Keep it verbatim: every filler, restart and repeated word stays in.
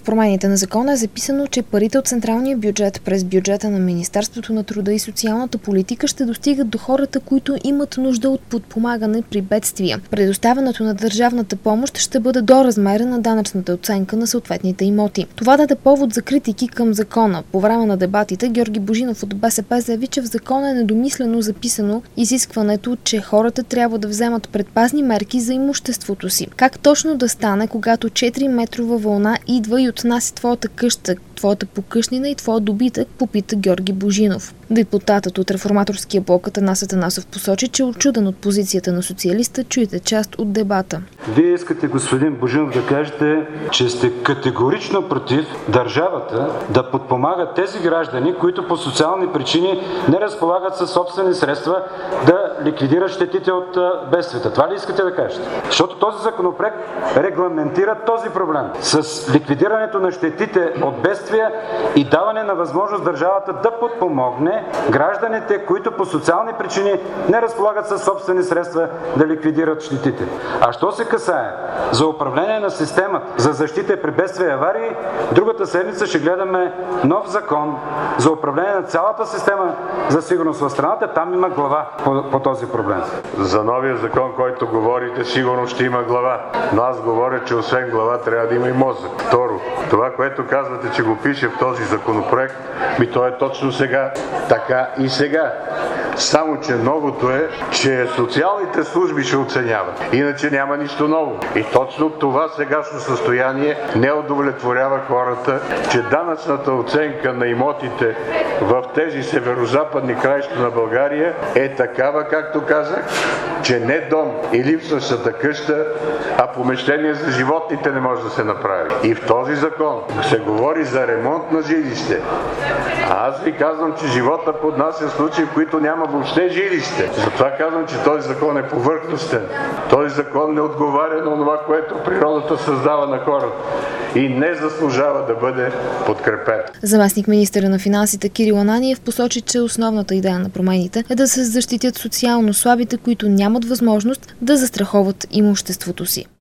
В промените на закона е записано, че парите от централния бюджет през бюджета на Министерството на труда и социалната политика ще достигат до хората, които имат нужда от подпомагане при бедствия. Предоставянето на държавната помощ ще бъде до размера на данъчната оценка на съответните имоти. Това даде повод за критики към закона. По време на дебатите Георги Божинов от БСП заяви, че в закона е недомислено записано изискването, че хората трябва да вземат предпазни мерки за имуществото си. Как точно да стане, когато четири метрова вълна идва и отнася твоята къща, твоята покъщнина и твоя добитък, попита Георги Божинов. Депутатът от Реформаторския блок Атанас Атанасов посочи, че отчуден от позицията на социалиста, чуете част от дебата. Вие искате, господин Божинов, да кажете, че сте категорично против държавата да подпомага тези граждани, които по социални причини не разполагат със собствени средства да ликвидират щетите от бедствията. Това ли искате да кажете? Защото този законопроект регламентира този проблем с ликвидирането на щетите от бедствия и даване на възможност държавата да подпомогне гражданите, които по социални причини не разполагат със собствени средства да ликвидират щетите. А що се касае за управление на системата за защита при бедствия и аварии, другата седмица ще гледаме нов закон за управление на цялата система за сигурност в страната. Там има глава по, по този проблем. За новия закон, който говорите, сигурно ще има глава. Но аз говоря, че освен глава трябва да има и мозък. Второ, това, което казвате, че го пише в този законопроект, ми то е точно сега. Така и сега. Само, че новото е, че социалните служби ще оценяват. Иначе няма нищо ново. И точно това сегашно състояние не удовлетворява хората, че данъчната оценка на имотите в тези северо-западни краища на България е такава, както казах, че не дом и липсващата къща, а помещение за животните не може да се направи. И в този закон се говори за ремонт на жилище. А аз ви казвам, че живота поднася случаи, в които няма въобще жилище. Затова казвам, че този закон е повърхностен. Този закон не отговаря на това, което природата създава на хората и не заслужава да бъде подкрепен. Заместник министъра на финансите Кирил Ананиев посочи, че основната идея на промените е да се защитят социално слабите, които нямат възможност да застраховат имуществото си.